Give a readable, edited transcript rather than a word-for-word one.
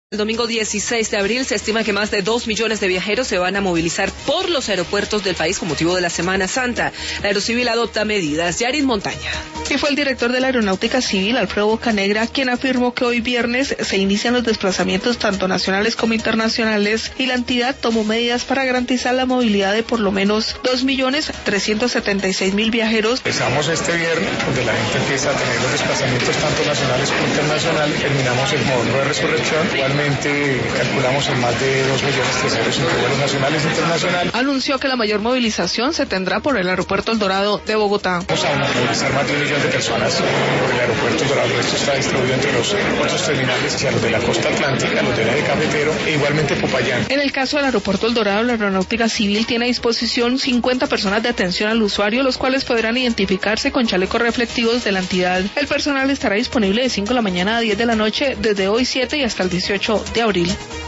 El domingo 16 de abril se estima que más de 2 millones de viajeros se van a movilizar por los aeropuertos del país con motivo de la Semana Santa. La Aerocivil adopta medidas. Yarin Montaña. Y fue el director de la Aeronáutica Civil, Alfredo Bocanegra, quien afirmó que hoy viernes se inician los desplazamientos tanto nacionales como internacionales y la entidad tomó medidas para garantizar la movilidad de por lo menos 2.376.000 viajeros. Empezamos este viernes, donde la gente empieza a tener los desplazamientos tanto nacionales como internacionales. Terminamos el módulo de resurrección. Igualmente calculamos en más de 2 millones de pasajeros entre vuelos nacionales e internacionales. Anunció que la mayor movilización se tendrá por el aeropuerto El Dorado de Bogotá. Vamos a movilizar más de 1 millón de personas por el aeropuerto El Dorado. Esto está distribuido entre los aeropuertos terminales hacia los de la costa atlántica, los del eje cafetero e igualmente Popayán. En el caso del aeropuerto El Dorado, la Aeronáutica Civil tiene a disposición 50 personas de atención al usuario, los cuales podrán identificarse con chalecos reflectivos de la entidad. El personal estará disponible de 5 de la mañana a 10 de la noche desde hoy 7 y hasta el 18 de abril.